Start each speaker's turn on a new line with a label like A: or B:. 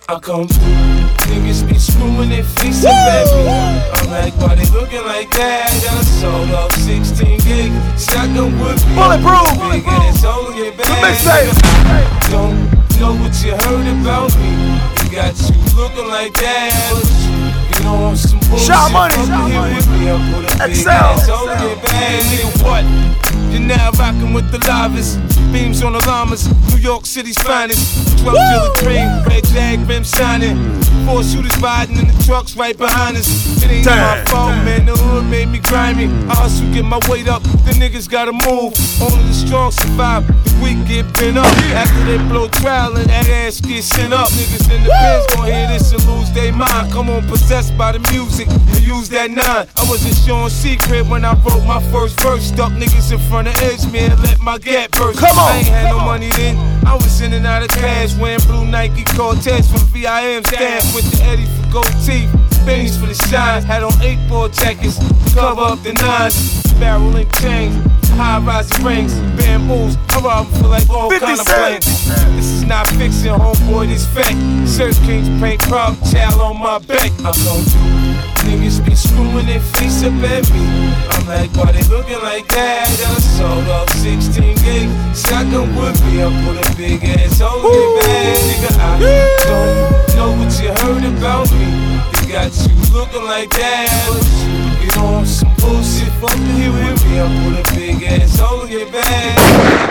A: I come through, niggas be screwing their face up at me. I'm like, why they looking like that? Got sold off 16 gig, shotgun with me.
B: Bulletproof,
A: big ass hole in your bag.
B: The mixtape.
A: Don't know what you heard about me. You got you looking like that. You don't want some bullshit.
B: Shot money.
A: Here with me, I put a big ass hole in your bag. Nigga, what? You're now rocking with the livest. Beams on the llamas, New York City's finest. 12 till the dream, red jag rim shining. 4 shooters riding in the trucks right behind us. It ain't my fault, man, the hood made me grimy. I hustle, get my weight up, the niggas gotta move. Only the strong survive, the weak get bent up. After they blow trial and that ass get sent up. Niggas in the pins gon' hear this and lose their mind. Come on, possessed by the music, and use that 9. I wasn't showing secret when I wrote my first verse. Stuck niggas in front of edge, man, let my gap burst.
B: Come on.
A: I ain't had no money then, I was in and out of cash. Wearing blue Nike Cortez from VIM staff with the Eddie for gold teeth, Benny's for the shine. Had on 8-ball jackets to cover up the 9s. Barrel and chains, high-rise rings, bamboos. I rob for like all kind of blanks. This is not fiction, homeboy, this fact. Search Kings paint proud child on my back. I come through, niggas be screwing their face up at me. I'm like, why they looking like that? I sold off 16 gig, shotgun with me. I put a big ass hole in your bag. Nigga, I don't know what you heard about me. They got you looking like that. You know I'm some bullshit, fuck here with me. I put a big ass hole in your bag.